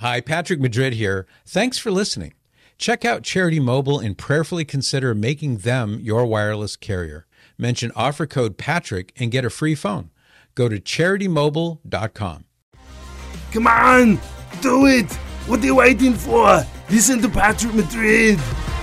Hi, Patrick Madrid here. Thanks for listening. Check out Charity Mobile and prayerfully consider making them your wireless carrier. Mention offer code Patrick and get a free phone. Go to CharityMobile.com. Come on, do it! What are you waiting for? Listen to Patrick Madrid.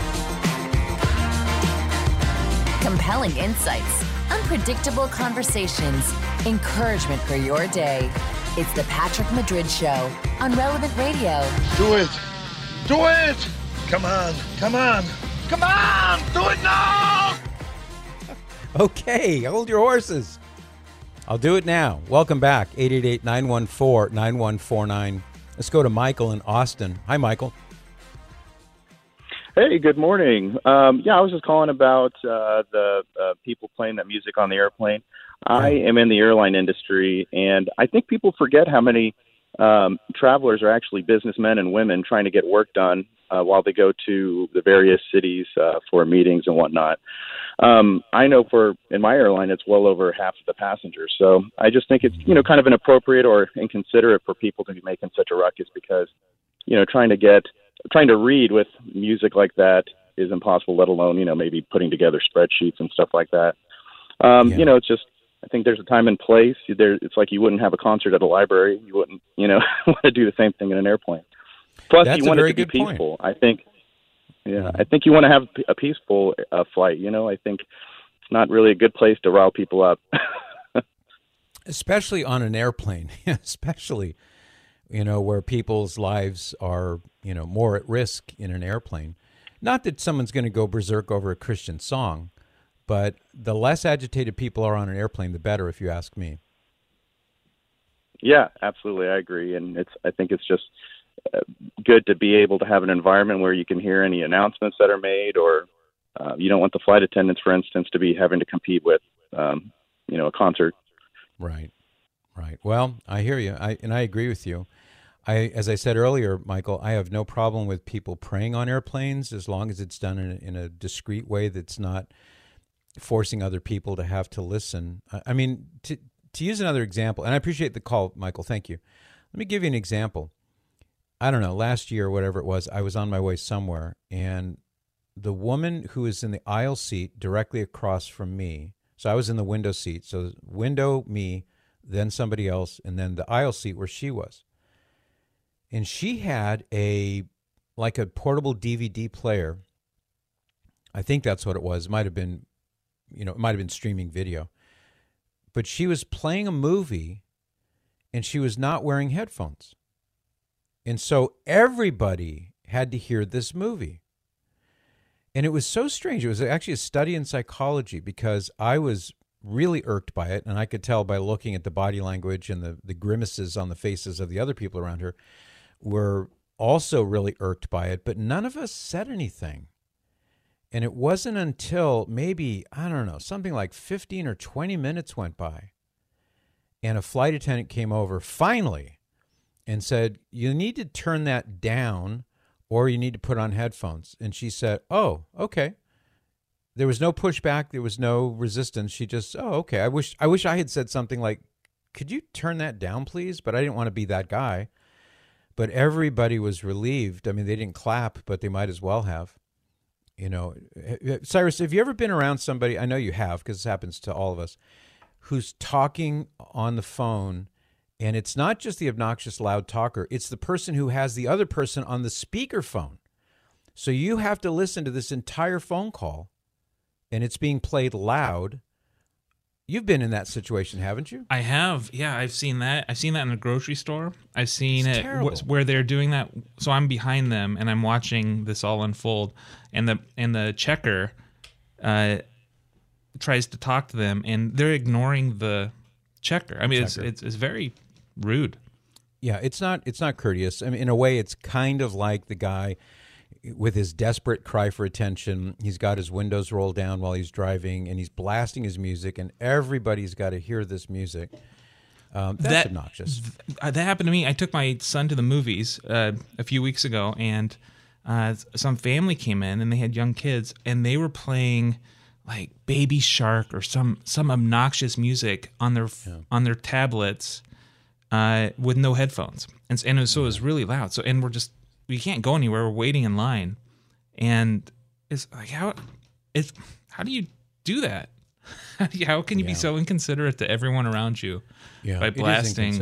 Compelling insights, unpredictable conversations, encouragement for your day. It's the Patrick Madrid Show on Relevant Radio. Do it! Do it! Come on! Come on! Come on! Do it now! Okay, hold your horses. I'll do it now. Welcome back, 888-914-9149. Let's go to Michael in Austin. Hi, Michael. Hey, good morning. I was just calling about the people playing that music on the airplane. I am in the airline industry, and I think people forget how many travelers are actually businessmen and women trying to get work done while they go to the various cities for meetings and whatnot. I know in my airline, it's well over half of the passengers. So I just think it's, kind of inappropriate or inconsiderate for people to be making such a ruckus because, trying to read with music like that is impossible, let alone, maybe putting together spreadsheets and stuff like that. It's just, I think there's a time and place. It's like you wouldn't have a concert at a library. You wouldn't, want to do the same thing in an airplane. Plus, That's you want a it very to be good peaceful. point. I think you want to have a peaceful flight. I think it's not really a good place to rile people up. Especially on an airplane, especially, where people's lives are, more at risk in an airplane. Not that someone's going to go berserk over a Christian song, but the less agitated people are on an airplane, the better, if you ask me. Yeah, absolutely. I agree. And I think it's just good to be able to have an environment where you can hear any announcements that are made, or you don't want the flight attendants, for instance, to be having to compete with, a concert. Right. Well, I hear you. I agree with you. As I said earlier, Michael, I have no problem with people praying on airplanes as long as it's done in a discreet way that's not forcing other people to have to listen. I mean, to use another example, and I appreciate the call, Michael. Thank you. Let me give you an example. I don't know, last year, whatever it was, I was on my way somewhere, and the woman who was in the aisle seat directly across from me, so I was in the window seat, so window, me, then somebody else, and then the aisle seat where she was. And she had a portable DVD player. I think that's what it was. It might have been, it might have been streaming video. But she was playing a movie, and she was not wearing headphones. And so everybody had to hear this movie. And it was so strange. It was actually a study in psychology because I was really irked by it, and I could tell by looking at the body language and the grimaces on the faces of the other people around her were also really irked by it, but none of us said anything. And it wasn't until maybe, I don't know, something like 15 or 20 minutes went by, and a flight attendant came over finally and said, you need to turn that down or you need to put on headphones. And she said, oh, okay. There was no pushback. There was no resistance. She just, oh, okay. I wish I had said something like, could you turn that down, please? But I didn't want to be that guy. But everybody was relieved. I mean, they didn't clap, but they might as well have. Cyrus, have you ever been around somebody, I know you have because this happens to all of us, who's talking on the phone, and it's not just the obnoxious loud talker, it's the person who has the other person on the speakerphone. So you have to listen to this entire phone call, and it's being played loud. You've been in that situation, haven't you? I have. Yeah, I've seen that. I've seen that in a grocery store. I've seen It's it terrible. where they're doing that. So I'm behind them and I'm watching this all unfold. And the checker tries to talk to them, and they're ignoring the checker. I mean, it's very rude. Yeah, it's not courteous. I mean, in a way, it's kind of like the guy with his desperate cry for attention. He's got his windows rolled down while he's driving, and he's blasting his music, and everybody's got to hear this music. That's obnoxious. That happened to me. I took my son to the movies a few weeks ago, and some family came in, and they had young kids, and they were playing like Baby Shark or some obnoxious music on their tablets. with no headphones, so it was really loud. So and we can't go anywhere. We're waiting in line, and it's like how do you do that? How can you be so inconsiderate to everyone around you by blasting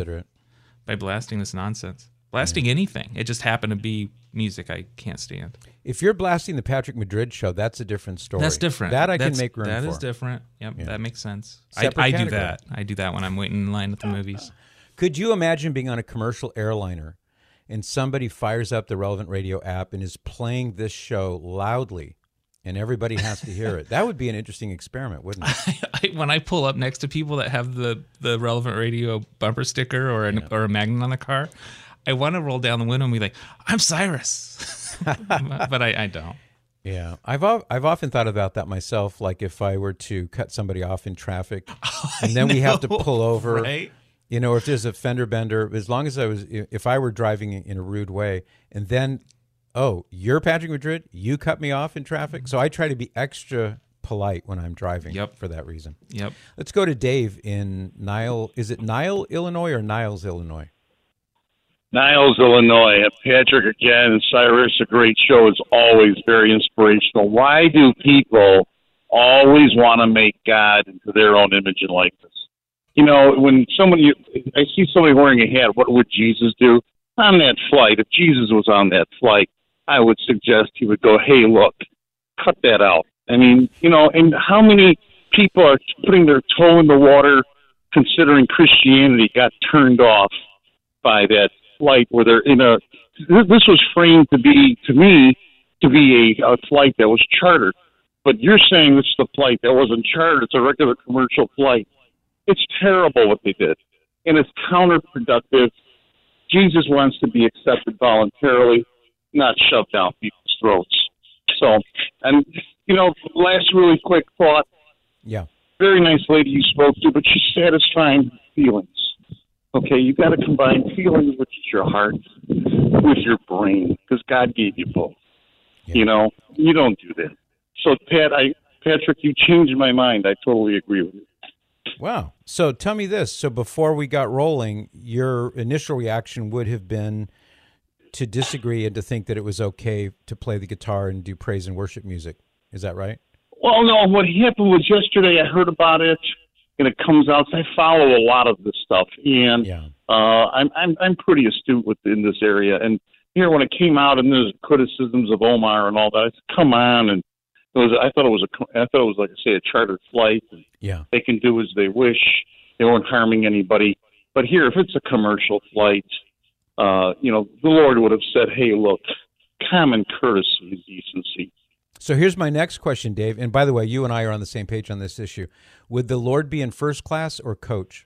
this nonsense? Blasting anything. It just happened to be music I can't stand. If you're blasting the Patrick Madrid show, that's a different story. That's different. That I can make room for. That is different. Yep, Yeah. that makes sense. Separate I do category. that. I do that when I'm waiting in line at the movies. Could you imagine being on a commercial airliner and somebody fires up the Relevant Radio app and is playing this show loudly and everybody has to hear it? That would be an interesting experiment, wouldn't it? When I pull up next to people that have the Relevant Radio bumper sticker or a magnet on the car, I want to roll down the window and be like, "I'm Cyrus," but I don't. Yeah, I've often thought about that myself. Like if I were to cut somebody off in traffic, and then we have to pull over. Right? You know, if there's a fender bender, as long as if I were driving in a rude way, and then, oh, you're Patrick Madrid, you cut me off in traffic. So I try to be extra polite when I'm driving. Yep. For that reason. Yep. Let's go to Dave in Is it Niles, Illinois, or Niles, Illinois? Niles, Illinois. Patrick again, and Cyrus, a great show. Is always very inspirational. Why do people always want to make God into their own image and likeness? You know, when I see somebody wearing a hat, what would Jesus do? On that flight, if Jesus was on that flight, I would suggest he would go, "Hey, look, cut that out." I mean, you know, and how many people are putting their toe in the water considering Christianity got turned off by that flight where they're this was framed to me to be a flight that was chartered, but you're saying this is a flight that wasn't chartered. It's a regular commercial flight. It's terrible what they did, and it's counterproductive. Jesus wants to be accepted voluntarily, not shoved down people's throats. So, and you know, last really quick thought. Yeah. Very nice lady you spoke to, but she's satisfying feelings. Okay, you got to combine feelings with your heart, with your brain, because God gave you both. Yeah. You know, you don't do that. So, Patrick, you changed my mind. I totally agree with you. Wow. So tell me this. So before we got rolling, your initial reaction would have been to disagree and to think that it was okay to play the guitar and do praise and worship music. Is that right? Well, no, what happened was yesterday I heard about it, and it comes out. I follow a lot of this stuff, and I'm pretty astute in this area. And here, when it came out, and there's criticisms of Omar and all that, I said, "Come on!" And I thought it was like I say, a chartered flight. And they can do as they wish. They weren't harming anybody. But here, if it's a commercial flight, you know, the Lord would have said, "Hey, look, common courtesy and decency." So here's my next question, Dave. And by the way, you and I are on the same page on this issue. Would the Lord be in first class or coach?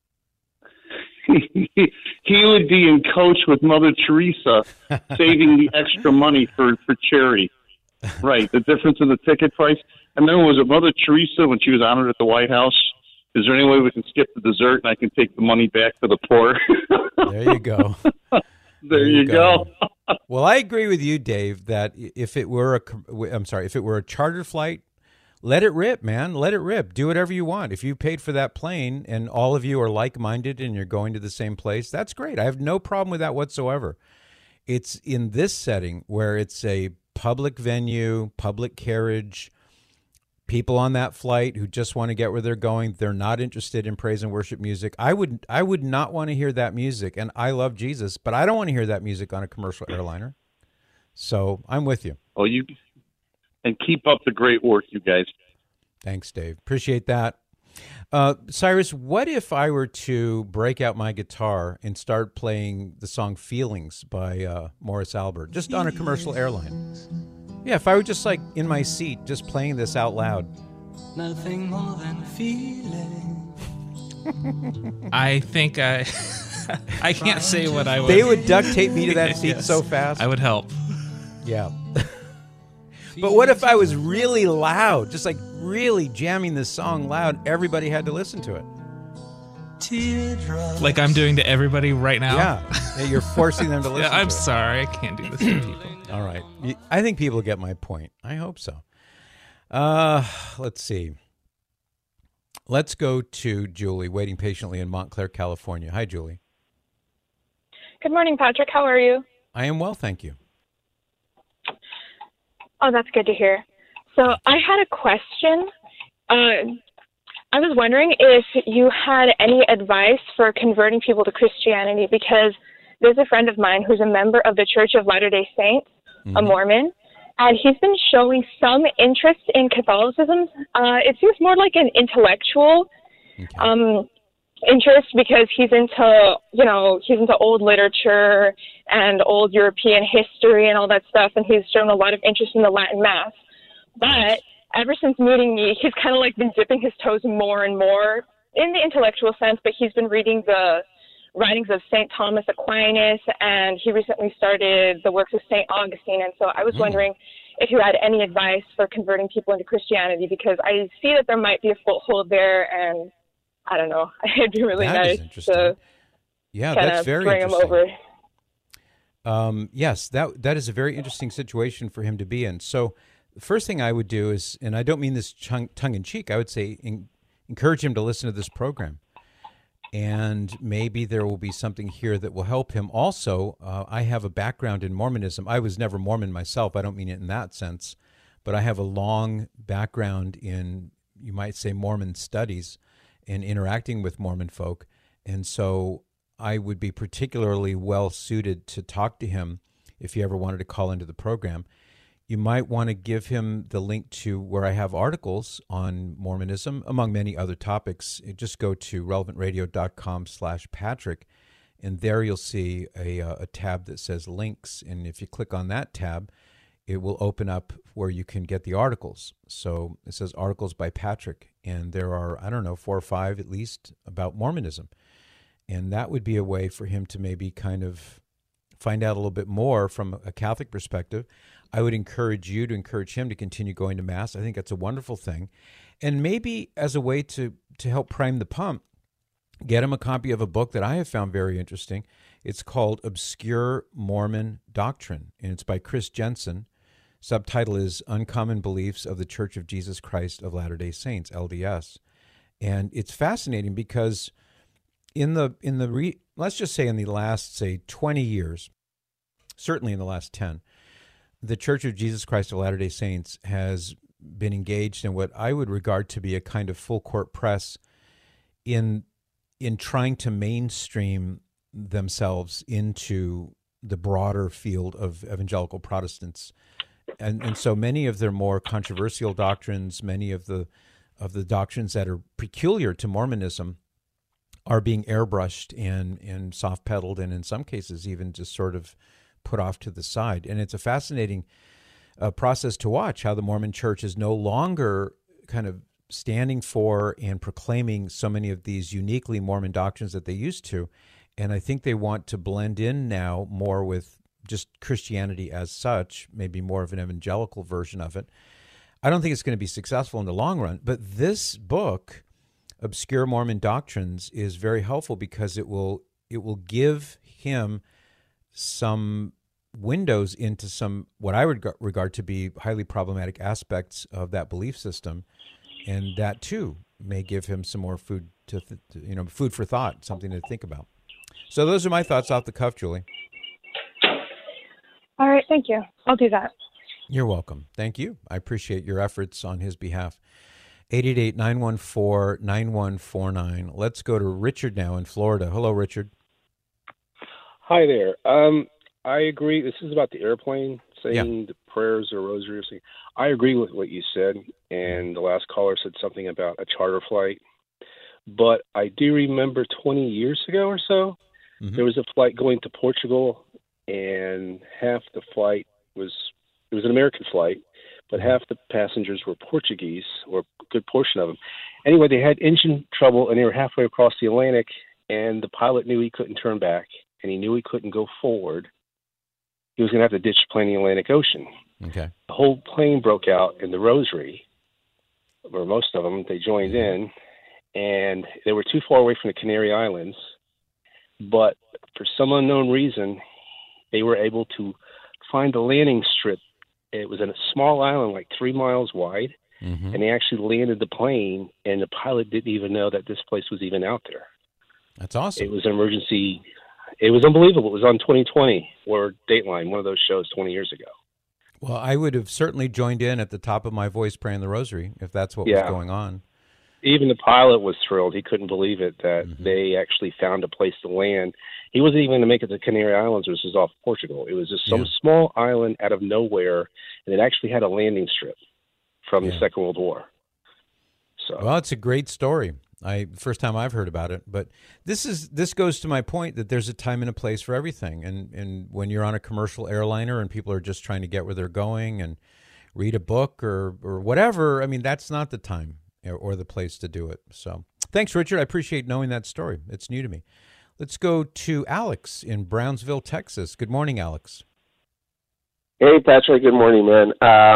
He would be in coach with Mother Teresa, saving the extra money for charity. Right, the difference in the ticket price. And then was it Mother Teresa when she was honored at the White House? Is there any way we can skip the dessert and I can take the money back to the poor? There you go. There you go. Well, I agree with you, Dave, that if it were a charter flight, let it rip, man. Let it rip. Do whatever you want. If you paid for that plane and all of you are like-minded and you're going to the same place, that's great. I have no problem with that whatsoever. It's in this setting where it's a public venue, public carriage, people on that flight who just want to get where they're going. They're not interested in praise and worship music. I would not want to hear that music. And I love Jesus, but I don't want to hear that music on a commercial airliner. So I'm with you. Oh, and keep up the great work, you guys. Thanks, Dave. Appreciate that. Cyrus, what if I were to break out my guitar and start playing the song Feelings by Morris Albert, just on a commercial airline? Yeah, if I were just like in my seat, just playing this out loud. Nothing more than feeling. I think I can't say what I would. They would duct tape me to that seat so fast. I would help. Yeah. But what if I was really loud, just like really jamming this song loud? Everybody had to listen to it. Teardrops. Like I'm doing to everybody right now? Yeah, you're forcing them to listen to I'm it. sorry, I can't do this to people. All right. I think people get my point. I hope so. Let's see. Let's go to Julie, waiting patiently in Montclair, California. Hi, Julie. Good morning, Patrick. How are you? I am well, thank you. Oh, that's good to hear. So I had a question. I was wondering if you had any advice for converting people to Christianity, because there's a friend of mine who's a member of the Church of Latter-day Saints, a Mormon, and he's been showing some interest in Catholicism. It seems more like an intellectual interest, because he's into old literature and old European history and all that stuff, and he's shown a lot of interest in the Latin Mass. But ever since meeting me, he's kind of like been dipping his toes more and more in the intellectual sense, but he's been reading the writings of St. Thomas Aquinas, and he recently started the works of St. Augustine. And so I was wondering if you had any advice for converting people into Christianity, because I see that there might be a foothold there, and I don't know. It'd be really nice to that's very bring him interesting. over. Yes, that is a very interesting situation for him to be in. So the first thing I would do is, and I don't mean this tongue-in-cheek, I would say encourage him to listen to this program. And maybe there will be something here that will help him. Also, I have a background in Mormonism. I was never Mormon myself. I don't mean it in that sense. But I have a long background in, you might say, Mormon studies and interacting with Mormon folk. And so I would be particularly well suited to talk to him if he ever wanted to call into the program. You might want to give him the link to where I have articles on Mormonism, among many other topics. Just go to relevantradio.com/Patrick, and there you'll see a tab that says links. And if you click on that tab, it will open up where you can get the articles. So it says articles by Patrick, and there are, 4 or 5 at least about Mormonism. And that would be a way for him to maybe kind of find out a little bit more from a Catholic perspective. I would encourage you to encourage him to continue going to Mass. I think that's a wonderful thing. And maybe as a way to help prime the pump, get him a copy of a book that I have found very interesting. It's called Obscure Mormon Doctrine, and it's by Chris Jensen. Subtitle is Uncommon Beliefs of the Church of Jesus Christ of Latter-day Saints, LDS. And it's fascinating because let's just say in the last, 20 years, certainly in the last 10, the Church of Jesus Christ of Latter-day Saints has been engaged in what I would regard to be a kind of full court press in trying to mainstream themselves into the broader field of evangelical Protestants. And so many of their more controversial doctrines, many of the doctrines that are peculiar to Mormonism are being airbrushed and soft-pedaled, and in some cases even just sort of put off to the side. And it's a fascinating process to watch, how the Mormon Church is no longer kind of standing for and proclaiming so many of these uniquely Mormon doctrines that they used to. And I think they want to blend in now more with just Christianity as such, maybe more of an evangelical version of it. I don't think it's going to be successful in the long run, but this book, Obscure Mormon Doctrines, is very helpful because it will give him some windows into some what I would regard to be highly problematic aspects of that belief system, and that too may give him some more food food for thought, something to think about. So those are my thoughts off the cuff, Julie. All right, thank you. I'll do that. You're welcome. Thank you. I appreciate your efforts on his behalf. 888-914-9149. Let's go to Richard now in Florida. Hello, Richard. Hi there. I agree. This is about the airplane, saying the prayers or rosary or something. I agree with what you said, and the last caller said something about a charter flight. But I do remember 20 years ago or so, there was a flight going to Portugal, and half the flight it was an American flight, but half the passengers were Portuguese, or a good portion of them. Anyway, they had engine trouble, and they were halfway across the Atlantic, and the pilot knew he couldn't turn back, and he knew he couldn't go forward. He was going to have to ditch the plane in the Atlantic Ocean. Okay. The whole plane broke out in the Rosary, or most of them. They joined in, and they were too far away from the Canary Islands. But for some unknown reason, they were able to find a landing strip. It was in a small island, like 3 miles wide, and they actually landed the plane, and the pilot didn't even know that this place was even out there. That's awesome. It was an emergency it was unbelievable. It was on 2020 or Dateline, one of those shows 20 years ago. Well, I would have certainly joined in at the top of my voice praying the rosary if that's what was going on. Even the pilot was thrilled. He couldn't believe it that they actually found a place to land. He wasn't even going to make it to Canary Islands, which is off Portugal. It was just some small island out of nowhere, and it actually had a landing strip from the Second World War. So, well, it's a great story. First time I've heard about it, but this goes to my point that there's a time and a place for everything. And when you're on a commercial airliner and people are just trying to get where they're going and read a book or whatever, I mean, that's not the time or the place to do it. So thanks, Richard. I appreciate knowing that story. It's new to me. Let's go to Alex in Brownsville, Texas. Good morning, Alex. Hey, Patrick. Good morning, man.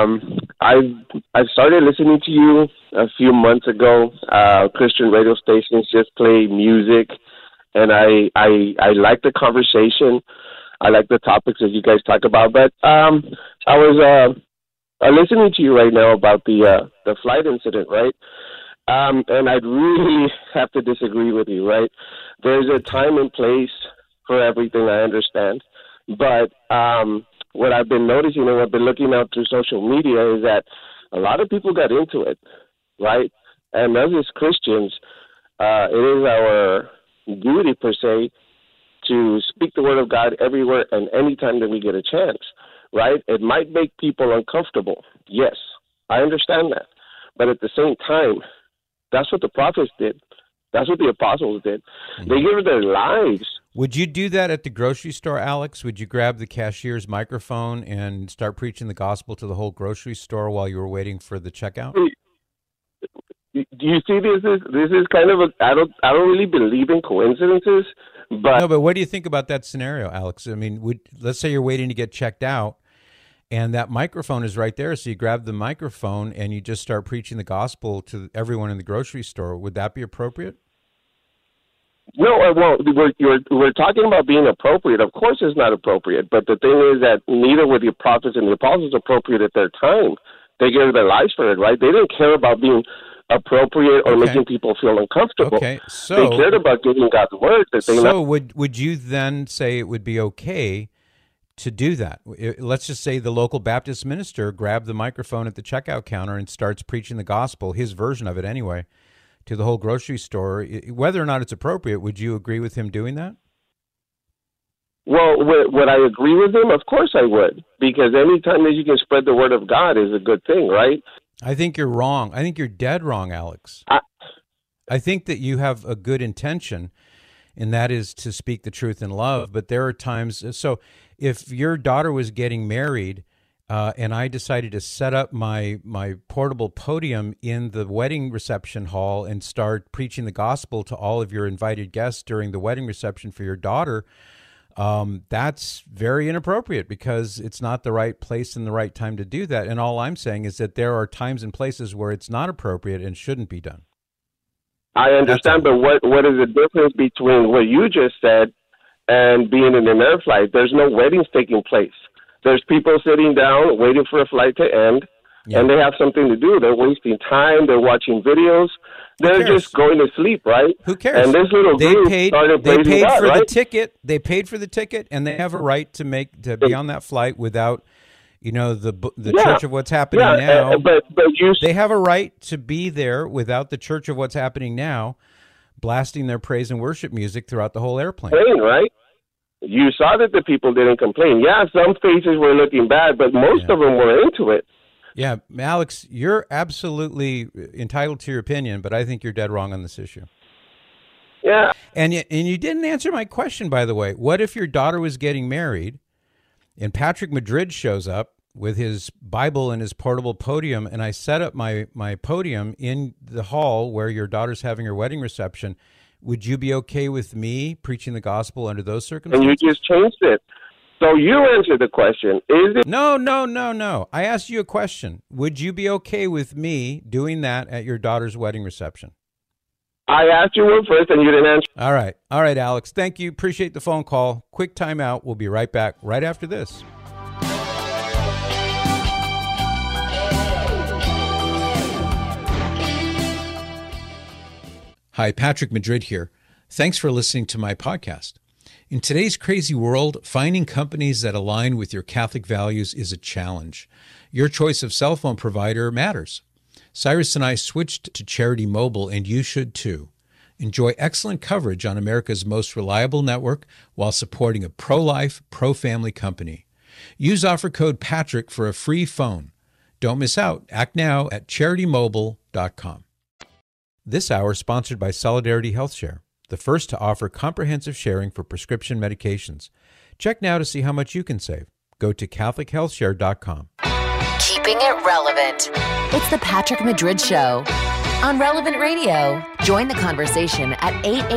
I've started listening to you a few months ago. Christian radio stations just play music, and I like the conversation. I like the topics that you guys talk about. But I was listening to you right now about the flight incident, right? And I'd really have to disagree with you, right? There's a time and place for everything, I understand. But what I've been noticing and I've been looking out through social media is that a lot of people got into it, right? And us as Christians, it is our duty, per se, to speak the word of God everywhere and anytime that we get a chance, right? It might make people uncomfortable. Yes, I understand that. But at the same time, that's what the prophets did. That's what the apostles did. They gave their lives. Would you do that at the grocery store, Alex? Would you grab the cashier's microphone and start preaching the gospel to the whole grocery store while you were waiting for the checkout? Do you see this is kind of I don't really believe in coincidences, but no. But what do you think about that scenario, Alex? I mean, let's say you're waiting to get checked out, and that microphone is right there. So you grab the microphone and you just start preaching the gospel to everyone in the grocery store. Would that be appropriate? No, well, we're talking about being appropriate. Of course it's not appropriate, but the thing is that neither were the prophets and the apostles appropriate at their time. They gave their lives for it, right? They didn't care about being appropriate or making people feel uncomfortable. Okay, so they cared about giving God's word. Would you then say it would be okay to do that? Let's just say the local Baptist minister grabbed the microphone at the checkout counter and starts preaching the gospel, his version of it anyway, to the whole grocery store. Whether or not it's appropriate, would you agree with him doing that? Well, would I agree with him? Of course I would, because any time that you can spread the word of God is a good thing, right? I think you're wrong. I think you're dead wrong, Alex. I think that you have a good intention, and that is to speak the truth in love, but there are times. So if your daughter was getting married, and I decided to set up my portable podium in the wedding reception hall and start preaching the gospel to all of your invited guests during the wedding reception for your daughter, that's very inappropriate because it's not the right place and the right time to do that. And all I'm saying is that there are times and places where it's not appropriate and shouldn't be done. I understand, but what is the difference between what you just said and being in an air flight? There's no weddings taking place. There's people sitting down waiting for a flight to end, and they have something to do. They're wasting time. They're watching videos. They're just going to sleep, right? Who cares? And this little group started praising They paid God, for right? the ticket. They paid for the ticket, and they have a right to be on that flight without, the Church of What's Happening Now. But they have a right to be there without the Church of What's Happening Now blasting their praise and worship music throughout the whole airplane. Right? You saw that the people didn't complain. Yeah, some faces were looking bad, but most of them were into it. Yeah, Alex, you're absolutely entitled to your opinion, but I think you're dead wrong on this issue. Yeah. And you didn't answer my question, by the way. What if your daughter was getting married and Patrick Madrid shows up with his Bible and his portable podium, and I set up my podium in the hall where your daughter's having her wedding reception? Would you be okay with me preaching the gospel under those circumstances? And you just changed it. So you answered the question. Is it? No. I asked you a question. Would you be okay with me doing that at your daughter's wedding reception? I asked you one first and you didn't answer. All right, Alex. Thank you. Appreciate the phone call. Quick timeout. We'll be right back right after this. Hi, Patrick Madrid here. Thanks for listening to my podcast. In today's crazy world, finding companies that align with your Catholic values is a challenge. Your choice of cell phone provider matters. Cyrus and I switched to Charity Mobile, and you should too. Enjoy excellent coverage on America's most reliable network while supporting a pro-life, pro-family company. Use offer code Patrick for a free phone. Don't miss out. Act now at CharityMobile.com. This hour is sponsored by Solidarity Health Share, the first to offer comprehensive sharing for prescription medications. Check now to see how much you can save. Go to CatholicHealthShare.com. Keeping it relevant. It's the Patrick Madrid Show on Relevant Radio. Join the conversation at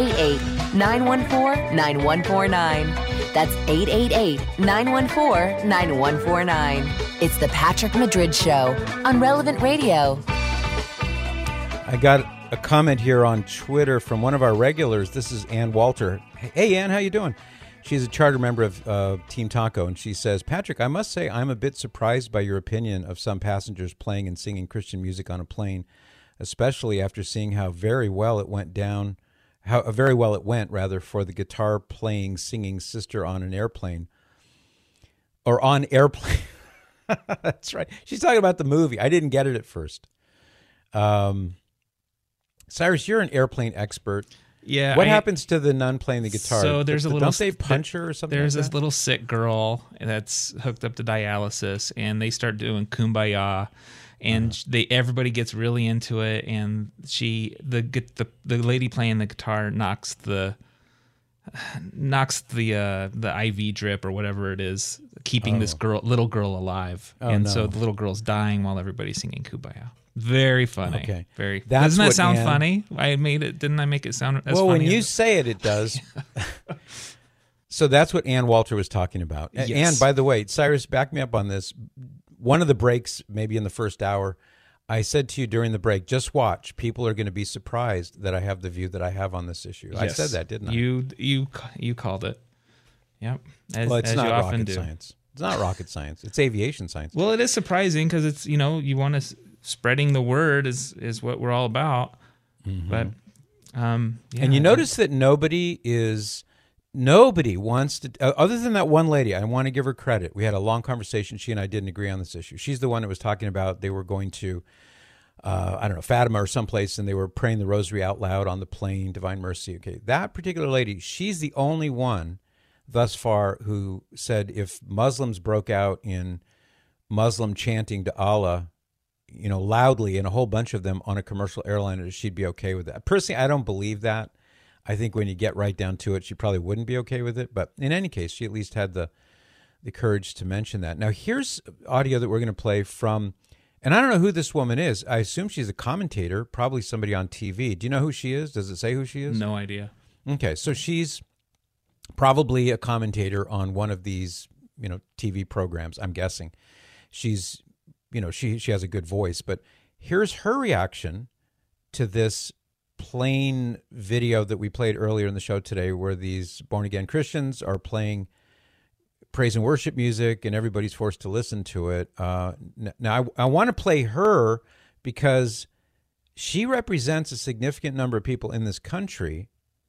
888-914-9149. That's 888-914-9149. It's the Patrick Madrid Show on Relevant Radio. I got a comment here on Twitter from one of our regulars. This is Ann Walter. Hey, Ann, how you doing? She's a charter member of Team Taco, and she says, Patrick, I must say I'm a bit surprised by your opinion of some passengers playing and singing Christian music on a plane, especially after seeing how very well it went for the guitar-playing, singing sister on an airplane. Or on airplane. That's right. She's talking about the movie. I didn't get it at first. Cyrus, you're an airplane expert. Yeah. What happens to the nun playing the guitar? So there's a little. Don't they punch her or something? There's like this little sick girl that's hooked up to dialysis, and they start doing Kumbaya, and everybody gets really into it. And the lady playing the guitar knocks the IV drip or whatever it is, keeping this little girl alive. So the little girl's dying while everybody's singing Kumbaya. Very funny. Okay. Doesn't that sound funny? Didn't I make it sound as funny? Well, when you say it, it does. So that's what Ann Walter was talking about. Yes. And by the way, Cyrus, back me up on this. One of the breaks, maybe in the first hour, I said to you during the break, just watch. People are going to be surprised that I have the view that I have on this issue. Yes. I said that, didn't I? You called it. Yep. It's not rocket science. It's not rocket science. It's aviation science. Well, it is surprising because it's, you want to... Spreading the word is what we're all about. Mm-hmm. But and you notice that nobody wants to, other than that one lady. I want to give her credit. We had a long conversation. She and I didn't agree on this issue. She's the one that was talking about they were going to Fatima or someplace, and they were praying the rosary out loud on the plane, Divine Mercy. Okay, that particular lady, she's the only one thus far who said if Muslims broke out in Muslim chanting to Allah, loudly, and a whole bunch of them on a commercial airliner, she'd be okay with that. Personally, I don't believe that. I think when you get right down to it, she probably wouldn't be okay with it. But in any case, she at least had the courage to mention that. Now, here's audio that we're going to play from, and I don't know who this woman is. I assume she's a commentator, probably somebody on TV. Do you know who she is? Does it say who she is? No idea. Okay, so she's probably a commentator on one of these, TV programs, I'm guessing. She's she has a good voice, but here's her reaction to this plain video that we played earlier in the show today, where these born-again Christians are playing praise and worship music, and everybody's forced to listen to it. Now, I want to play her because she represents a significant number of people in this country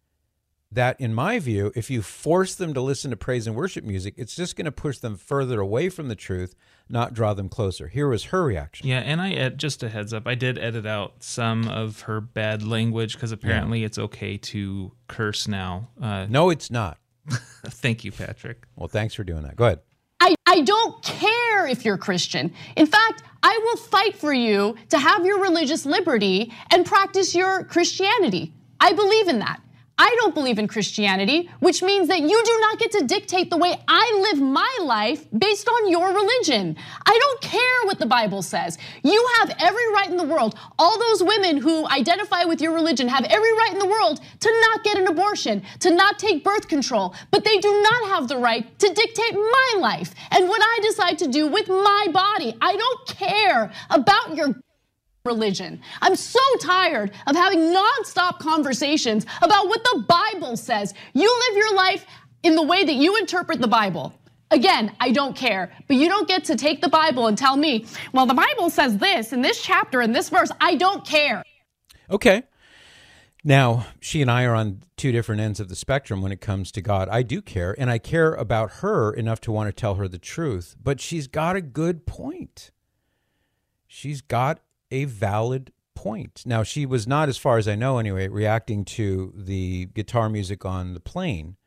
that, in my view, if you force them to listen to praise and worship music, it's just going to push them further away from the truth, not draw them closer. Here was her reaction. Yeah, and just a heads up, I did edit out some of her bad language because apparently it's okay to curse now. No, it's not. Thank you, Patrick. Well, thanks for doing that. Go ahead. I don't care if you're Christian. In fact, I will fight for you to have your religious liberty and practice your Christianity. I believe in that. I don't believe in Christianity, which means that you do not get to dictate the way I live my life based on your religion. I don't care what the Bible says. You have every right in the world. All those women who identify with your religion have every right in the world to not get an abortion, to not take birth control, but they do not have the right to dictate my life and what I decide to do with my body. I don't care about your religion. I'm so tired of having nonstop conversations about what the Bible says. You live your life in the way that you interpret the Bible. Again, I don't care, but you don't get to take the Bible and tell me, well, the Bible says this in this chapter in this verse. I don't care. Okay. Now, she and I are on two different ends of the spectrum when it comes to God. I do care, and I care about her enough to want to tell her the truth, but she's got a good point. She's got a valid point. Now, she was not, as far as I know anyway, reacting to the guitar music on the plane,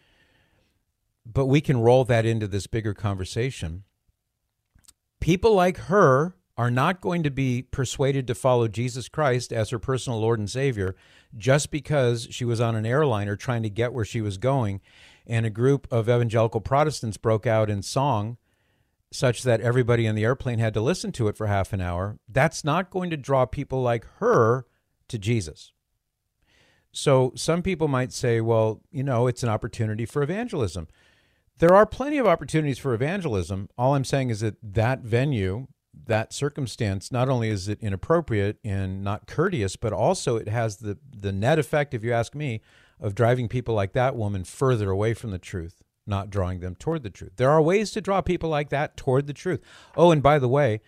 but we can roll that into this bigger conversation. People like her are not going to be persuaded to follow Jesus Christ as her personal Lord and Savior just because she was on an airliner trying to get where she was going, and a group of evangelical Protestants broke out in song such that everybody in the airplane had to listen to it for half an hour. That's not going to draw people like her to Jesus. So some people might say, well, it's an opportunity for evangelism. There are plenty of opportunities for evangelism. All I'm saying is that venue, that circumstance, not only is it inappropriate and not courteous, but also it has the net effect, if you ask me, of driving people like that woman further away from the truth, not drawing them toward the truth. There are ways to draw people like that toward the truth. Oh, and by the way,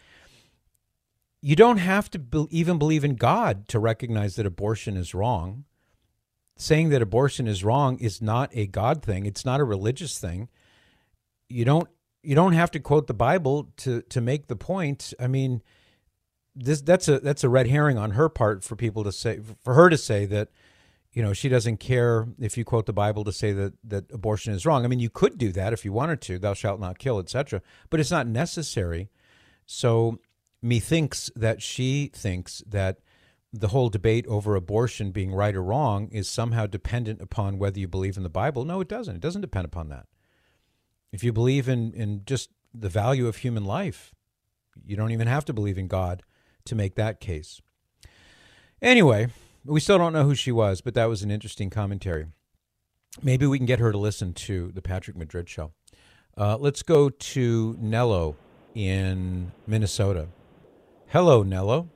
you don't have to even believe in God to recognize that abortion is wrong. Saying that abortion is wrong is not a God thing. It's not a religious thing. You don't have to quote the Bible to make the point. I mean, that's a red herring on her part for her to say that, she doesn't care if you quote the Bible to say that abortion is wrong. I mean, you could do that if you wanted to, thou shalt not kill, etc., but it's not necessary. So methinks that she thinks that the whole debate over abortion being right or wrong is somehow dependent upon whether you believe in the Bible. No, it doesn't. It doesn't depend upon that. If you believe in just the value of human life, you don't even have to believe in God to make that case. Anyway, we still don't know who she was, but that was an interesting commentary. Maybe we can get her to listen to the Patrick Madrid Show. Let's go to Nello in Minnesota. Hello, Nello.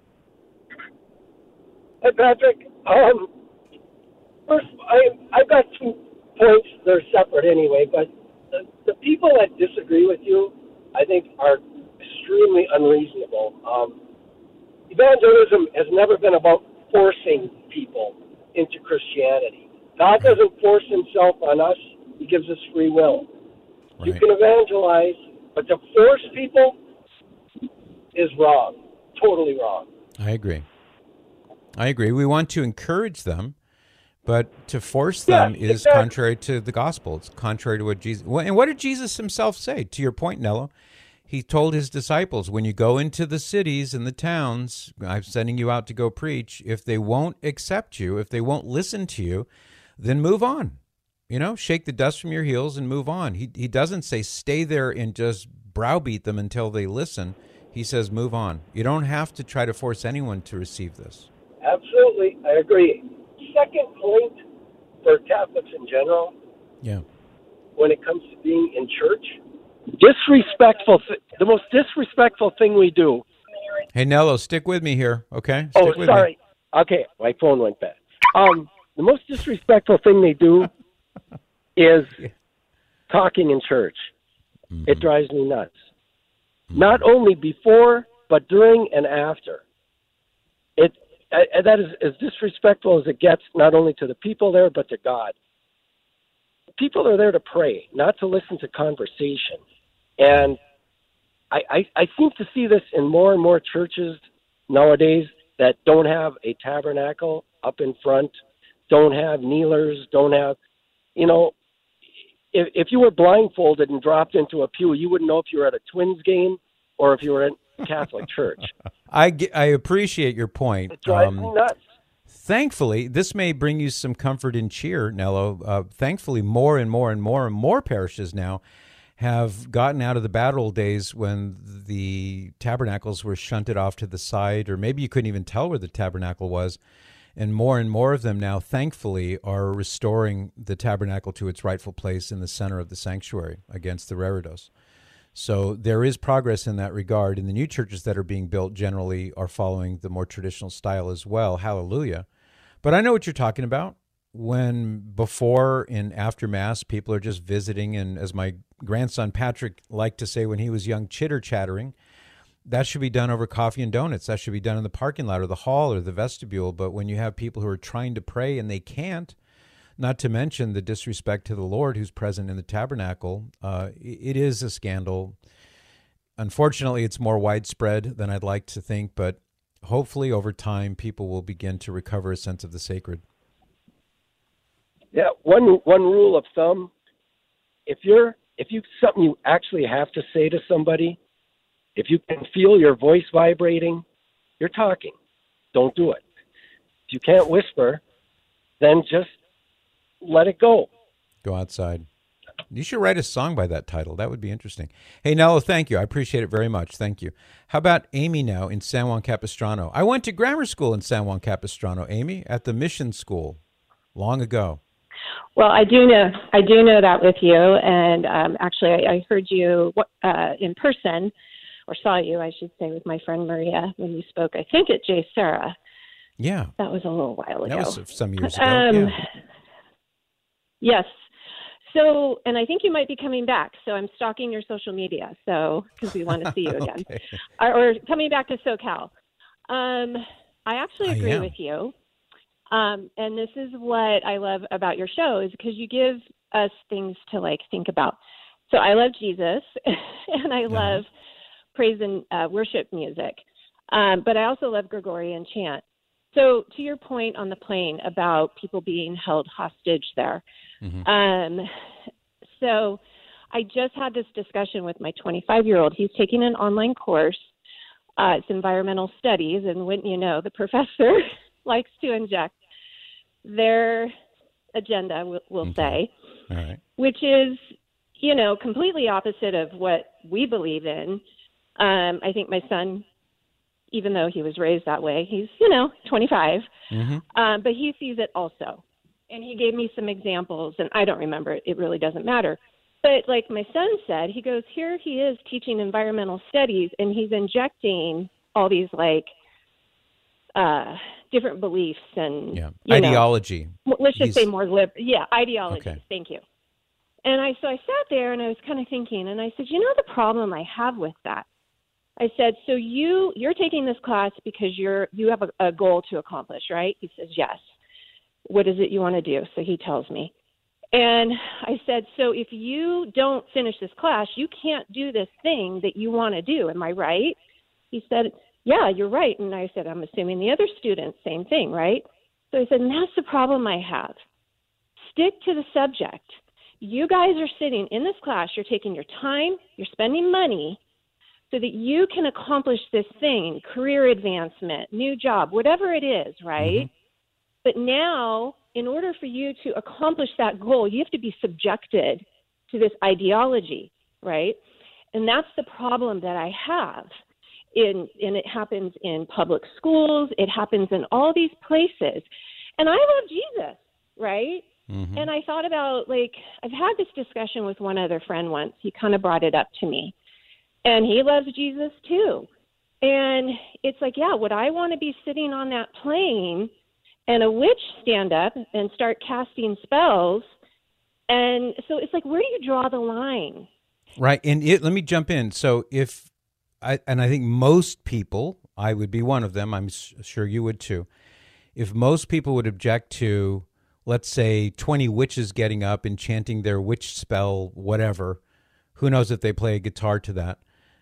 Hey, Patrick. First, I've got 2 points. They're separate anyway, but the people that disagree with you, I think, are extremely unreasonable. Evangelism has never been about forcing people into Christianity. God doesn't force himself on us. He gives us free will. Right. You can evangelize, but to force people is wrong. Totally wrong. I agree. We want to encourage them, but to force them is contrary to the gospel. It's contrary to what Jesus... And what did Jesus himself say? To your point, Nello, he told his disciples, when you go into the cities and the towns, I'm sending you out to go preach. If they won't accept you, if they won't listen to you, then move on. Shake the dust from your heels and move on. He doesn't say stay there and just browbeat them until they listen. He says move on. You don't have to try to force anyone to receive this. Absolutely. I agree. Second point for Catholics in general, when it comes to being in church, the most disrespectful thing we do. Hey, Nello, stick with me here, okay? Sorry. Okay, my phone went bad. The most disrespectful thing they do is talking in church. Mm-hmm. It drives me nuts. Mm-hmm. Not only before, but during and after. That is as disrespectful as it gets, not only to the people there, but to God. People are there to pray, not to listen to conversation. And I seem to see this in more and more churches nowadays that don't have a tabernacle up in front, don't have kneelers, don't have, if you were blindfolded and dropped into a pew, you wouldn't know if you were at a Twins game or if you were in a Catholic church. I appreciate your point. It drives me nuts. Thankfully, this may bring you some comfort and cheer, Nello. Thankfully, more and more parishes now have gotten out of the bad old days when the tabernacles were shunted off to the side, or maybe you couldn't even tell where the tabernacle was. And more of them now, thankfully, are restoring the tabernacle to its rightful place in the center of the sanctuary against the reredos. So there is progress in that regard, and the new churches that are being built generally are following the more traditional style as well. Hallelujah. But I know what you're talking about. When before and after Mass, people are just visiting, and as my grandson Patrick liked to say when he was young, chitter-chattering. that should be done over coffee and donuts. That should be done in the parking lot or the hall or the vestibule. But when you have people who are trying to pray and they can't, not to mention the disrespect to the Lord who's present in the tabernacle, it is a scandal. Unfortunately, it's more widespread than I'd like to think, but hopefully over time people will begin to recover a sense of the sacred. Yeah, one rule of thumb, if you something you actually have to say to somebody, if you can feel your voice vibrating, you're talking. Don't do it. If you can't whisper, then just let it go. Go outside. You should write a song by that title. That would be interesting. Hey, Nello, thank you. I appreciate it very much. Thank you. How about Amy now in San Juan Capistrano? I went to grammar school in San Juan Capistrano, Amy, at the mission school long ago. Well, I do know that with you, and actually, I heard you in person, or saw you, I should say, with my friend Maria when you spoke. I think at J. Sarah. Yeah, that was a little while ago. That was some years ago. Yes. So, and I think you might be coming back. So I'm stalking your social media. So, because we want to see you again, okay. or coming back to SoCal. I actually agree with you. And this is what I love about your show is because you give us things to think about. So I love Jesus and I love praise and worship music. But I also love Gregorian chant. So to your point on the plane about people being held hostage there. Mm-hmm. So I just had this discussion with my 25-year-old. He's taking an online course. It's environmental studies. And wouldn't you know, the professor likes to inject their agenda, we'll say, all right, which is, completely opposite of what we believe in. I think my son, even though he was raised that way, he's, 25, but he sees it also. And he gave me some examples, and I don't remember it. It really doesn't matter. But like my son said, he goes, here he is teaching environmental studies, and he's injecting all these, different beliefs and ideology. Let's just say more ideology. Okay. Thank you. And so I sat there and I was kind of thinking, and I said, the problem I have with that? I said, so you're taking this class because you have a goal to accomplish, right? He says, yes. What is it you want to do? So he tells me. And I said, so if you don't finish this class, you can't do this thing that you want to do. Am I right? He said, yeah, you're right. And I said, I'm assuming the other students, same thing, right? So I said, and that's the problem I have. Stick to the subject. You guys are sitting in this class, you're taking your time, you're spending money so that you can accomplish this thing, career advancement, new job, whatever it is, right? Mm-hmm. But now, in order for you to accomplish that goal, you have to be subjected to this ideology, right? And that's the problem that I have. And it happens in public schools. It happens in all these places. And I love Jesus, right? Mm-hmm. And I thought about, I've had this discussion with one other friend once. He kind of brought it up to me. And he loves Jesus too. And it's would I want to be sitting on that plane and a witch stand up and start casting spells? And so it's where do you draw the line? Right. And let me jump in. So I think most people, I would be one of them, I'm sure you would too, if most people would object to, let's say, 20 witches getting up and chanting their witch spell, whatever, who knows if they play a guitar to that,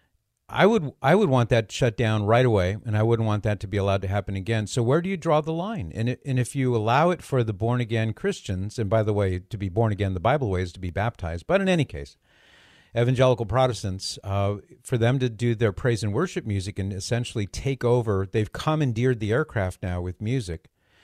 I would want that shut down right away, and I wouldn't want that to be allowed to happen again. So where do you draw the line? And if you allow it for the born-again Christians, and by the way, to be born again, the Bible way is to be baptized, but in any case, evangelical Protestants, for them to do their praise and worship music and essentially take over, they've commandeered the aircraft now with music.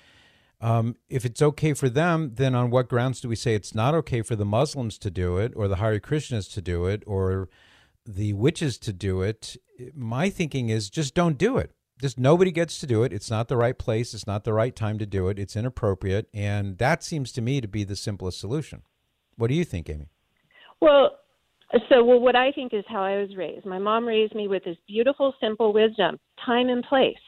If it's okay for them, then on what grounds do we say it's not okay for the Muslims to do it, or the Hare Krishnas to do it, or the witches to do it? My thinking is just don't do it. Just nobody gets to do it. It's not the right place. It's not the right time to do it. It's inappropriate. And that seems to me to be the simplest solution. What do you think, Amy? Well, what I think is how I was raised. My mom raised me with this beautiful, simple wisdom, time and place.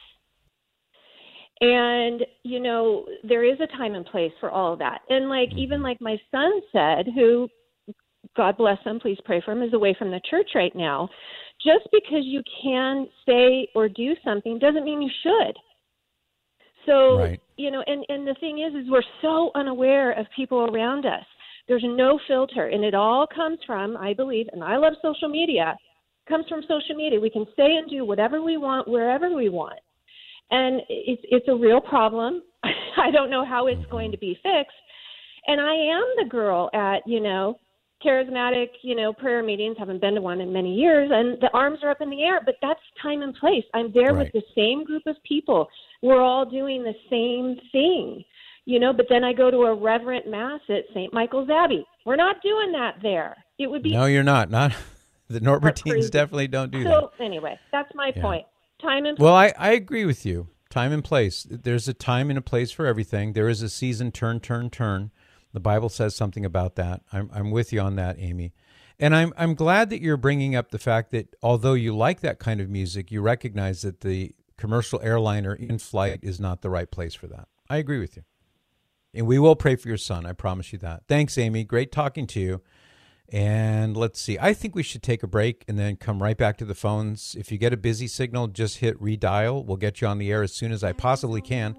And, there is a time and place for all of that. And even my son said, who, God bless him, please pray for him, is away from the church right now. just because you can say or do something doesn't mean you should. So, Right. you know, and the thing is we're so unaware of people around us. There's no filter, and it all comes from, I believe, and I love social media, comes from social media. We can say and do whatever we want, wherever we want. And it's a real problem. I don't know how it's going to be fixed. And I am the girl at, you know, charismatic, you know, prayer meetings. Haven't been to one in many years, and the arms are up in the air, but that's time and place. I'm there with the same group of people. We're all doing the same thing, you know, but then I go to a reverent mass at St. Michael's Abbey. We're not doing that there. It would be... No, you're not. The Norbertines definitely don't do that. So anyway, that's my point. Time and place. Well, I agree with you. Time and place. There's a time and a place for everything. There is a season, turn. The Bible says something about that. I'm with you on that, Amy. And I'm glad that you're bringing up the fact that although you like that kind of music, you recognize that the commercial airliner in flight is not the right place for that. I agree with you. And we will pray for your son. I promise you that. Thanks, Amy. Great talking to you. And let's see. I think we should take a break and then come right back to the phones. If you get a busy signal, just hit redial. We'll get you on the air as soon as I possibly can.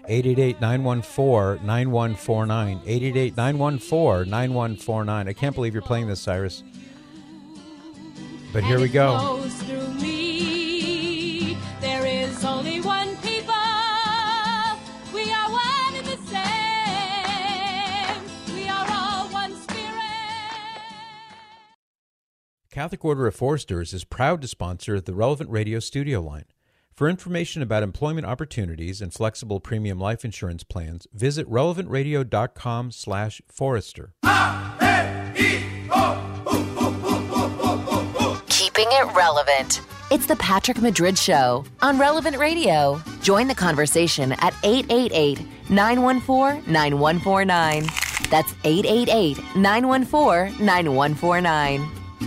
888-914-9149. 888-914-9149. I can't believe you're playing this, Cyrus. But here we go. There is only one people. We are one and the same. We are all one spirit. Catholic Order of Foresters is proud to sponsor the Relevant Radio studio line. For information about employment opportunities and flexible premium life insurance plans, visit relevantradio.com/forester. Keeping it relevant. It's the Patrick Madrid Show on Relevant Radio. Join the conversation at 888-914-9149. That's 888-914-9149.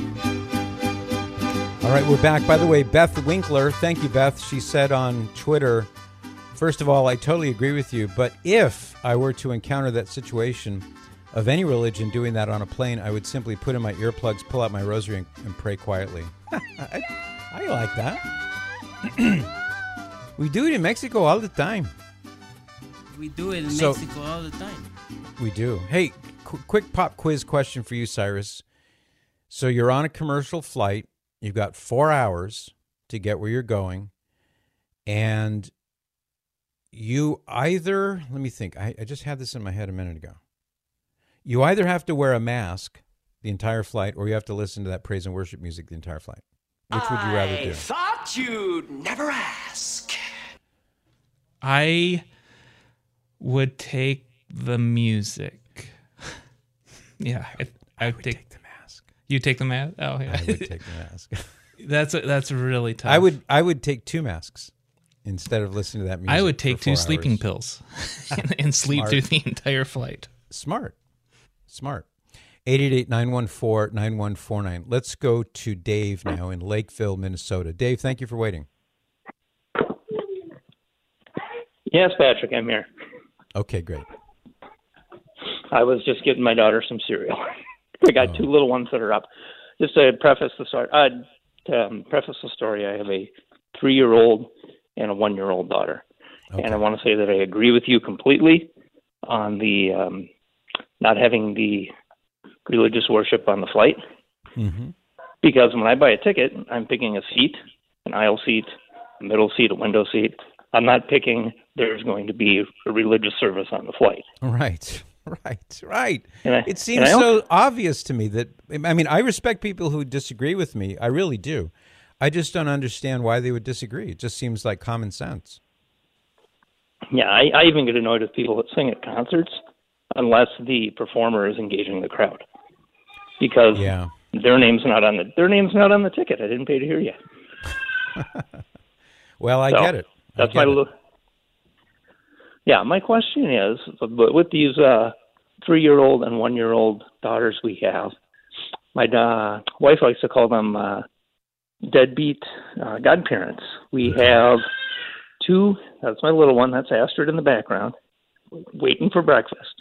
All right, we're back. By the way, Beth Winkler, thank you, Beth. She said on Twitter, first of all, I totally agree with you, but if I were to encounter that situation of any religion doing that on a plane, I would simply put in my earplugs, pull out my rosary, and pray quietly. I like that. We do it in Mexico all the time. We do it in Mexico all the time. We do. Hey, quick pop quiz question for you, Cyrus. So you're on a commercial flight. You've got 4 hours to get where you're going. And you either, let me think. I just had this in my head a minute ago. You either have to wear a mask the entire flight or you have to listen to that praise and worship music the entire flight. Which would you rather do? I thought you'd never ask. I would take the music. Yeah, I would take the mask. You take the mask? Oh, yeah. I would take the mask. That's really tough. I would take two masks instead of listening to that music. I would take 2 4 sleeping hours. pills and sleep through the entire flight. Smart. 888-914-9149. Let's go to Dave now in Lakeville, Minnesota. Dave, thank you for waiting. Yes, Patrick, I'm here. Okay, great. I was just getting my daughter some cereal. I got 2 little ones that are up. Just to preface the story, I have a 3-year-old and a 1-year-old daughter. Okay. And I want to say that I agree with you completely on the not having the religious worship on the flight. Mm-hmm. Because when I buy a ticket, I'm picking a seat, an aisle seat, a middle seat, a window seat. I'm not picking there's going to be a religious service on the flight. Right. And It seems so obvious to me that, I mean, I respect people who disagree with me. I really do. I just don't understand why they would disagree. It just seems like common sense. Yeah, I even get annoyed with people that sing at concerts unless the performer is engaging the crowd. Because their name's not on the ticket. I didn't pay to hear you. Well, I get it. That's my little. Yeah, my question is, with these 3-year-old and 1-year-old daughters we have, my wife likes to call them deadbeat godparents. We have 2. That's my little one. That's Astrid in the background, waiting for breakfast.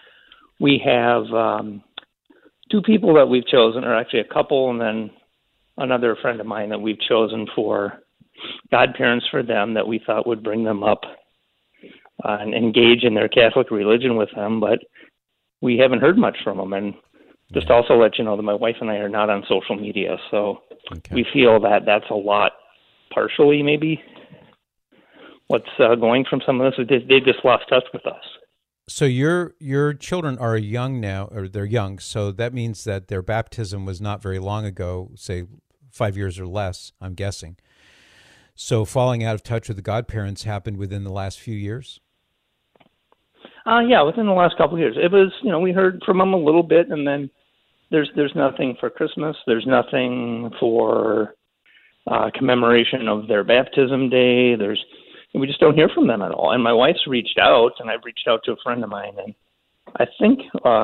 We have 2 people that we've chosen, or actually a couple, and then another friend of mine that we've chosen for godparents for them that we thought would bring them up and engage in their Catholic religion with them, but we haven't heard much from them. And just also let you know that my wife and I are not on social media, so we feel that that's a lot, partially maybe, what's going from some of this. They just lost touch with us. So your children are young now, or they're young, so that means that their baptism was not very long ago, say 5 years or less, I'm guessing. So falling out of touch with the godparents happened within the last few years? Yeah, within the last couple of years. It was, we heard from them a little bit, and then there's nothing for Christmas. There's nothing for commemoration of their baptism day. We just don't hear from them at all. And my wife's reached out, and I've reached out to a friend of mine, and I think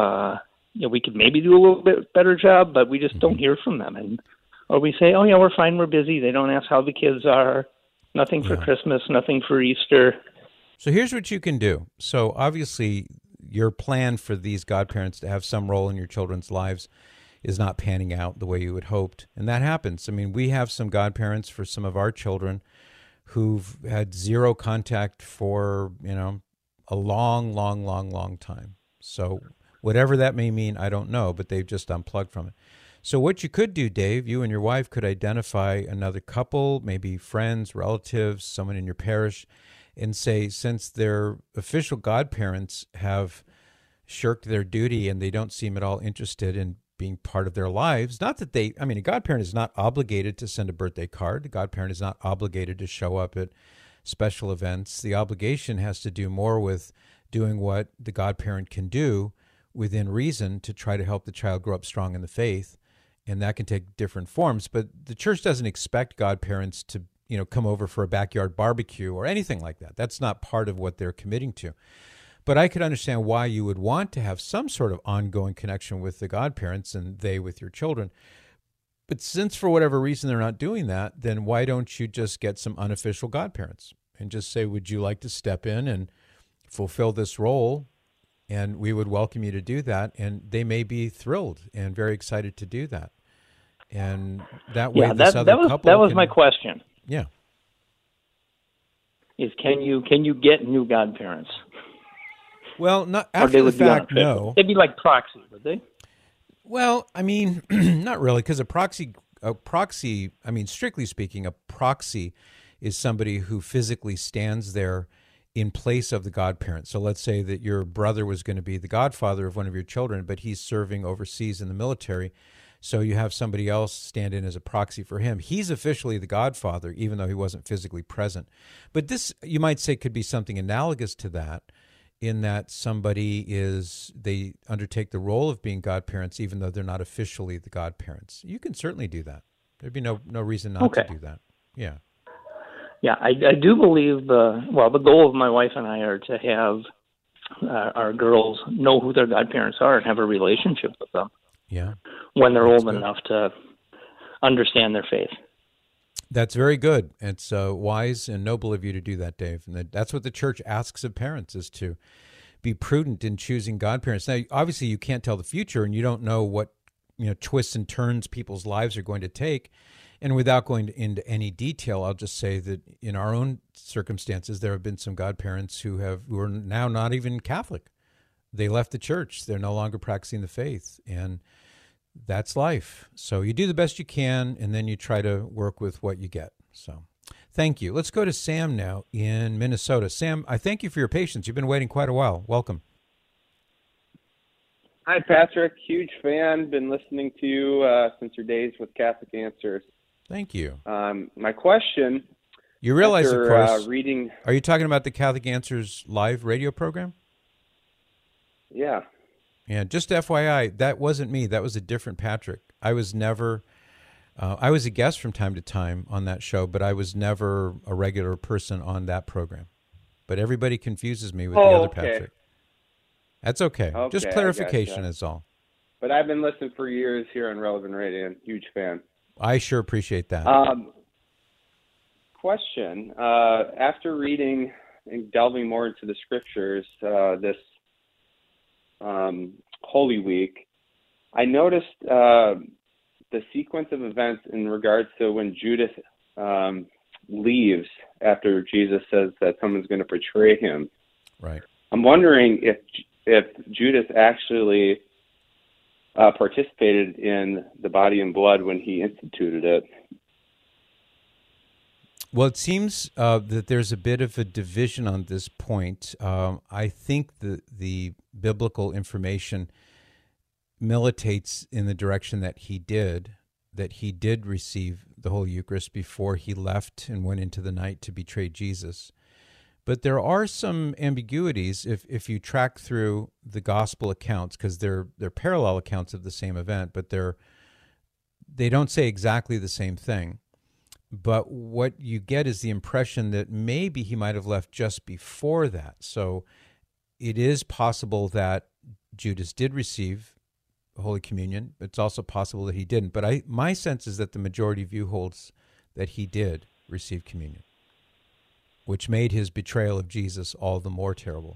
we could maybe do a little bit better job, but we just don't hear from them. Or we say, oh, yeah, we're fine, we're busy. They don't ask how the kids are. Nothing for Christmas, nothing for Easter. So here's what you can do. So obviously your plan for these godparents to have some role in your children's lives is not panning out the way you had hoped. And that happens. I mean, we have some godparents for some of our children who've had zero contact for, a long time. So whatever that may mean, I don't know, but they've just unplugged from it. So what you could do, Dave, you and your wife could identify another couple, maybe friends, relatives, someone in your parish, and say, since their official godparents have shirked their duty and they don't seem at all interested in being part of their lives, not that a godparent is not obligated to send a birthday card. A godparent is not obligated to show up at special events. The obligation has to do more with doing what the godparent can do within reason to try to help the child grow up strong in the faith. And that can take different forms, but the church doesn't expect godparents to, come over for a backyard barbecue or anything like that. That's not part of what they're committing to. But I could understand why you would want to have some sort of ongoing connection with the godparents and they with your children. But since for whatever reason they're not doing that, then why don't you just get some unofficial godparents and just say, would you like to step in and fulfill this role? And we would welcome you to do that. And they may be thrilled and very excited to do that. And that way, this other couple. That was my question. Yeah. Is can you get new godparents? Well, not after the fact, no. They'd be like proxy, would they? Well, I mean, not really, because a proxy, strictly speaking, a proxy is somebody who physically stands there in place of the godparent. So let's say that your brother was going to be the godfather of one of your children, but he's serving overseas in the military. So you have somebody else stand in as a proxy for him. He's officially the godfather, even though he wasn't physically present. But this, you might say, could be something analogous to that, in that they undertake the role of being godparents, even though they're not officially the godparents. You can certainly do that. There'd be no reason not to do that. Yeah. Yeah, I do believe the goal of my wife and I are to have our girls know who their godparents are and have a relationship with them. Yeah. When they're old enough to understand their faith. That's very good. It's wise and noble of you to do that, Dave. And that's what the church asks of parents, is to be prudent in choosing godparents. Now, obviously, you can't tell the future, and you don't know what twists and turns people's lives are going to take. And without going into any detail, I'll just say that in our own circumstances, there have been some godparents who are now not even Catholic. They left the church. They're no longer practicing the faith, and that's life. So you do the best you can, and then you try to work with what you get. So thank you. Let's go to Sam now in Minnesota. Sam, I thank you for your patience. You've been waiting quite a while. Welcome. Hi, Patrick. Huge fan. Been listening to you since your days with Catholic Answers. Thank you. My question... You realize, after, of course, reading... Are you talking about the Catholic Answers live radio program? Yeah. Yeah, just FYI, that wasn't me. That was a different Patrick. I was never, I was a guest from time to time on that show, but I was never a regular person on that program. But everybody confuses me with the other Patrick. That's okay. Just clarification is all. But I've been listening for years here on Relevant Radio. Huge fan. I sure appreciate that. Question. After reading and delving more into the scriptures this Holy Week, I noticed the sequence of events in regards to when Judas leaves after Jesus says that someone's going to betray him. Right. I'm wondering if Judas actually participated in the body and blood when he instituted it. Well, it seems that there's a bit of a division on this point. I think the biblical information militates in the direction that he did receive the Holy Eucharist before he left and went into the night to betray Jesus. But there are some ambiguities if you track through the gospel accounts, because they're parallel accounts of the same event, but they don't say exactly the same thing. But what you get is the impression that maybe he might have left just before that. So it is possible that Judas did receive Holy Communion. It's also possible that he didn't. But my sense is that the majority view holds that he did receive communion, which made his betrayal of Jesus all the more terrible.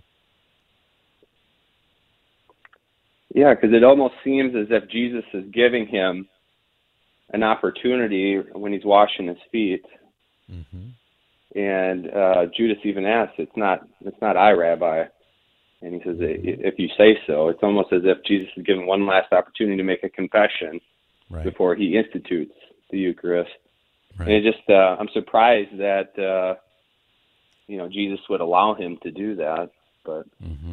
Yeah, because it almost seems as if Jesus is giving him an opportunity when he's washing his feet. Mm-hmm. And Judas even asks, it's not I, Rabbi. And he says, if you say so. It's almost as if Jesus is given one last opportunity to make a confession before he institutes the Eucharist. Right. And it just, I'm surprised that, Jesus would allow him to do that. But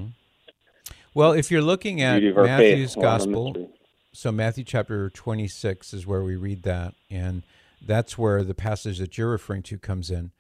well, if you're looking at Matthew's Gospel, so Matthew chapter 26 is where we read that, and that's where the passage that you're referring to comes in.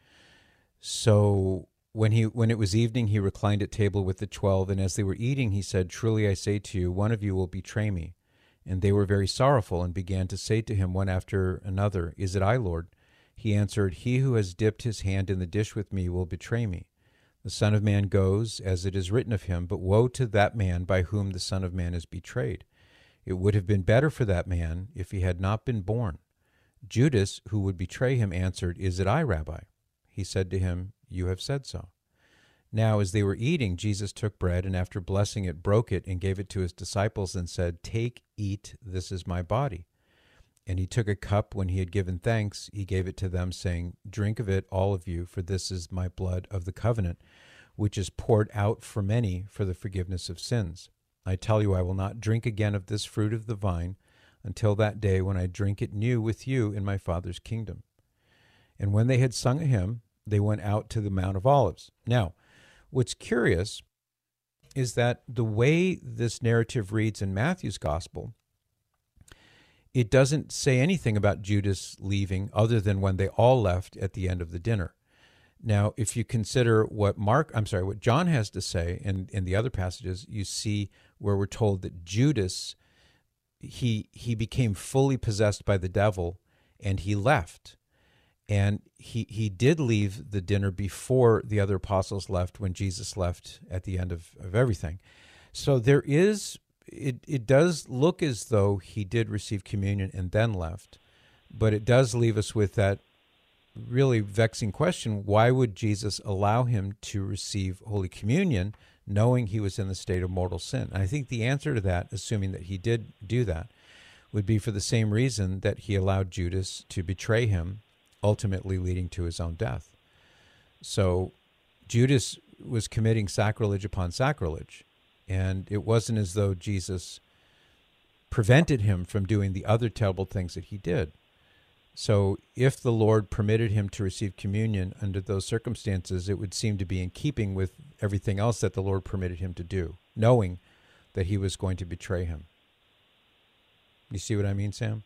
So when it was evening, he reclined at table with the 12, and as they were eating, he said, "Truly I say to you, one of you will betray me." And they were very sorrowful and began to say to him one after another, "Is it I, Lord?" He answered, "He who has dipped his hand in the dish with me will betray me. The Son of Man goes, as it is written of him, but woe to that man by whom the Son of Man is betrayed. It would have been better for that man if he had not been born." Judas, who would betray him, answered, "Is it I, Rabbi?" He said to him, "You have said so." Now, as they were eating, Jesus took bread, and after blessing it, broke it and gave it to his disciples and said, "Take, eat, this is my body." And he took a cup. When he had given thanks, he gave it to them, saying, "Drink of it, all of you, for this is my blood of the covenant, which is poured out for many for the forgiveness of sins. I tell you, I will not drink again of this fruit of the vine until that day when I drink it new with you in my Father's kingdom." And when they had sung a hymn, they went out to the Mount of Olives. Now, what's curious is that the way this narrative reads in Matthew's Gospel, it doesn't say anything about Judas leaving other than when they all left at the end of the dinner. Now, if you consider what John has to say in the other passages, you see where we're told that Judas, he became fully possessed by the devil and he left. And he did leave the dinner before the other apostles left, when Jesus left at the end of everything. So there is, it does look as though he did receive communion and then left, but it does leave us with that really vexing question: why would Jesus allow him to receive Holy Communion knowing he was in the state of mortal sin? And I think the answer to that, assuming that he did do that, would be for the same reason that he allowed Judas to betray him, ultimately leading to his own death. So Judas was committing sacrilege upon sacrilege, and it wasn't as though Jesus prevented him from doing the other terrible things that he did. So if the Lord permitted him to receive communion under those circumstances, it would seem to be in keeping with everything else that the Lord permitted him to do, knowing that he was going to betray him. You see what I mean, Sam?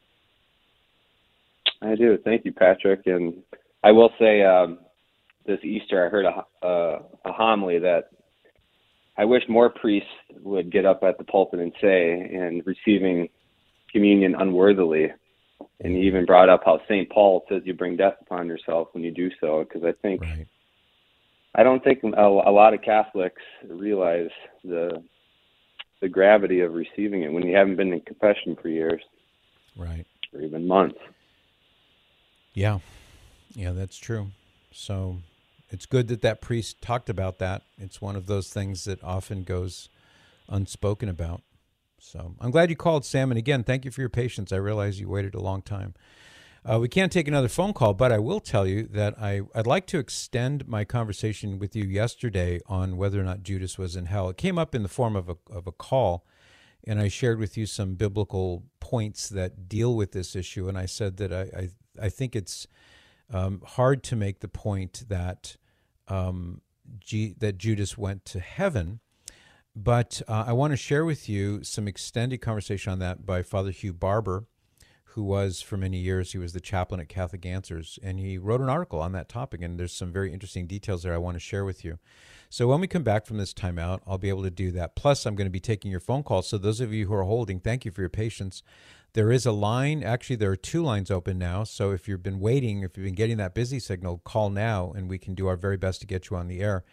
I do. Thank you, Patrick. And I will say, this Easter, I heard a homily that I wish more priests would get up at the pulpit and say, and receiving communion unworthily. And he even brought up how St. Paul says you bring death upon yourself when you do so, because I don't think a lot of Catholics realize the gravity of receiving it when you haven't been in confession for years, right, or even months. Yeah, that's true. So it's good that priest talked about that. It's one of those things that often goes unspoken about. So I'm glad you called, Sam. And again, thank you for your patience. I realize you waited a long time. We can't take another phone call, but I will tell you that I'd like to extend my conversation with you yesterday on whether or not Judas was in hell. It came up in the form of a call, and I shared with you some biblical points that deal with this issue. And I said that I think it's hard to make the point that that Judas went to heaven. But I want to share with you some extended conversation on that by Father Hugh Barber, who was, for many years, he was the chaplain at Catholic Answers, and he wrote an article on that topic, and there's some very interesting details there I want to share with you. So when we come back from this timeout, I'll be able to do that. Plus, I'm going to be taking your phone calls, so those of you who are holding, thank you for your patience. There is a line, actually there are 2 lines open now, so if you've been waiting, if you've been getting that busy signal, call now, and we can do our very best to get you on the air.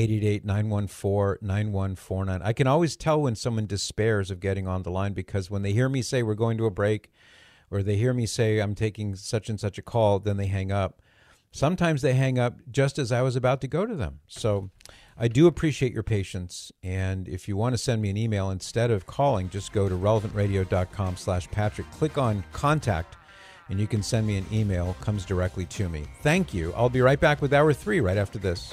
888-914-9149. I can always tell when someone despairs of getting on the line, because when they hear me say we're going to a break, or they hear me say I'm taking such and such a call, then they hang up. Sometimes they hang up just as I was about to go to them. So I do appreciate your patience. And if you want to send me an email instead of calling, just go to relevantradio.com/Patrick. Click on Contact, and you can send me an email. It comes directly to me. Thank you. I'll be right back with Hour 3 right after this.